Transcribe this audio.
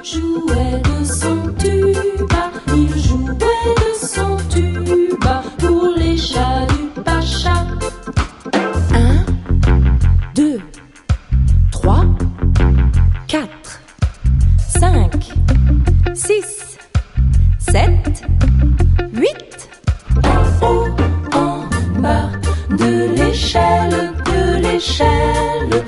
jouait de son tuba, il jouait de son tuba pour les chats du pacha. 1, 2, 3, 4, 5, 6, 7, 8. En haut, en bas, de l'échelle,